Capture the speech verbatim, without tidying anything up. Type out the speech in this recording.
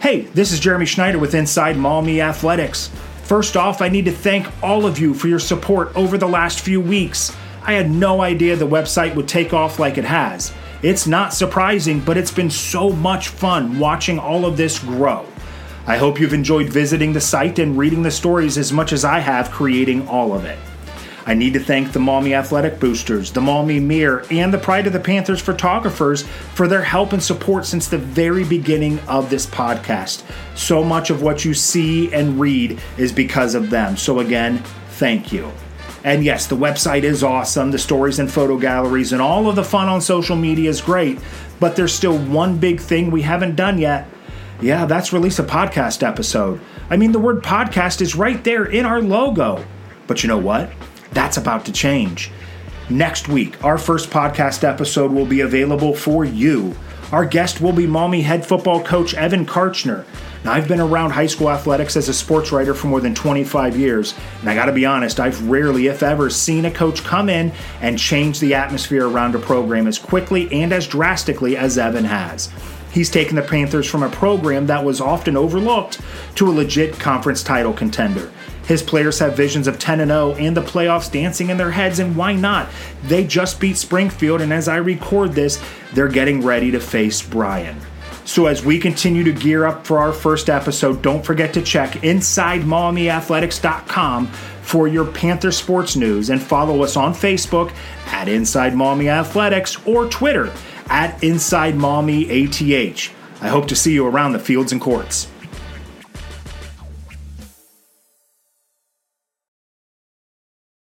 Hey, this is Jeremy Schneider with Inside Maumee Athletics. First off, I need to thank all of you for your support over the last few weeks. I had no idea the website would take off like it has. It's not surprising, but it's been so much fun watching all of this grow. I hope you've enjoyed visiting the site and reading the stories as much as I have creating all of it. I need to thank the Maumee Athletic Boosters, the Maumee Mirror, and the Pride of the Panthers photographers for their help and support since the very beginning of this podcast. So much of what you see and read is because of them. So again, thank you. And yes, the website is awesome. The stories and photo galleries and all of the fun on social media is great. But there's still one big thing we haven't done yet. Yeah, that's release a podcast episode. I mean, the word podcast is right there in our logo. But you know what? That's about to change. Next week, our first podcast episode will be available for you. Our guest will be Maumee head football coach Evan Karchner. Now, I've been around high school athletics as a sports writer for more than twenty-five years, and I gotta be honest, I've rarely, if ever, seen a coach come in and change the atmosphere around a program as quickly and as drastically as Evan has. He's taken the Panthers from a program that was often overlooked to a legit conference title contender. His players have visions of ten and oh and the playoffs dancing in their heads, and why not? They just beat Springfield, and as I record this, they're getting ready to face Bryan. So as we continue to gear up for our first episode, don't forget to check inside maumee athletics dot com for your Panther sports news, and follow us on Facebook at Inside Maumee Athletics or Twitter at Inside Maumee A T H. I hope to see you around the fields and courts.